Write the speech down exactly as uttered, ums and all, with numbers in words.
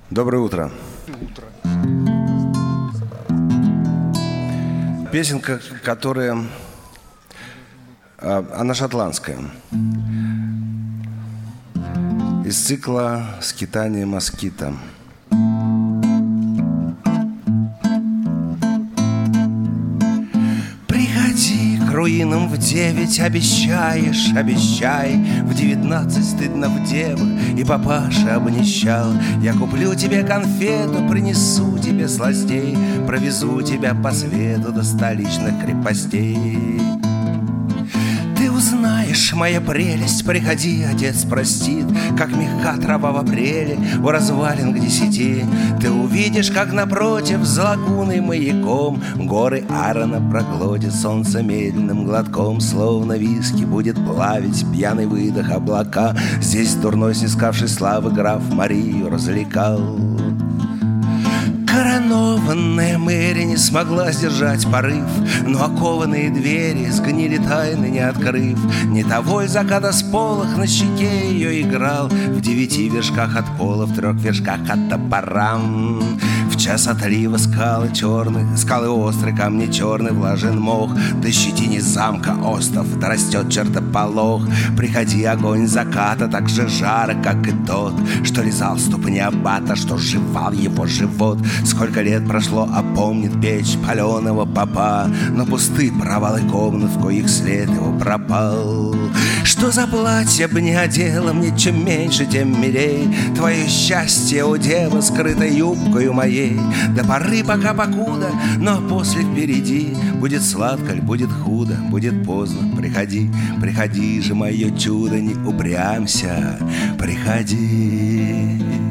Доброе утро. Утро. Песенка, которая... Она шотландская. Из цикла «Скитание москита». Приходи к руинам в девять, обещаешь, обещай. В девятнадцать стыдно в девах, и папаша обнищал. Я куплю тебе конфету, принесу тебе сластей, провезу тебя по свету до столичных крепостей. Ты узнаешь, моя прелесть, приходи, отец простит, как мягка трава в апреле у развалин к десяти. Ты увидишь, как напротив за лагуной маяком горы Аарона проглотит солнце медленным глотком, словно виски будет плавить пьяный выдох облака. Здесь дурной снискавший славы граф Марию развлекал. Коронованная Мэри не смогла сдержать порыв, но окованные двери сгнили тайны, не открыв. Не того ль заката сполох на щеке ее играл, в девяти вершках от пола, в трех вершках от топора. В час отлива скалы черные, скалы острые, камни черные, влажен мох. До щетине замка остов, да растет чертополох. Приходи, огонь заката так же жарок, как и тот, что лизал ступни аббата, что жевал его живот. Сколько лет прошло, а помнит печь паленого попа, но пусты провалы комнат, в коих след его пропал. Что за платье б не одела мне, чем меньше, тем милей твое счастье, о дева, скрыто юбкою моей. До поры пока покуда, но после впереди будет сладко ль, будет худо, будет поздно. Приходи, приходи же, мое чудо, не упрямься, приходи.